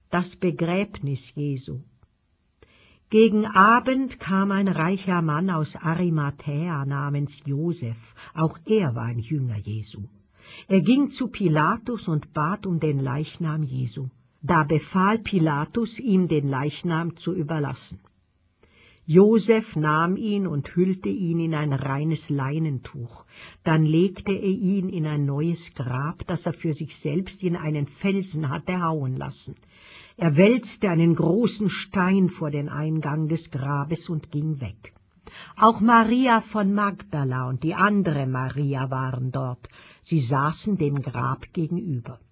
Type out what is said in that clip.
Das Begräbnis Jesu. Gegen Abend kam ein reicher Mann aus Arimathäa namens Josef, auch er war ein Jünger Jesu. Er ging zu Pilatus und bat um den Leichnam Jesu. Da befahl Pilatus, ihm den Leichnam zu überlassen. Josef nahm ihn und hüllte ihn in ein reines Leinentuch. Dann legte er ihn in ein neues Grab, das er für sich selbst in einen Felsen hatte hauen lassen. Er wälzte einen großen Stein vor den Eingang des Grabes und ging weg. Auch Maria von Magdala und die andere Maria waren dort. Sie saßen dem Grab gegenüber.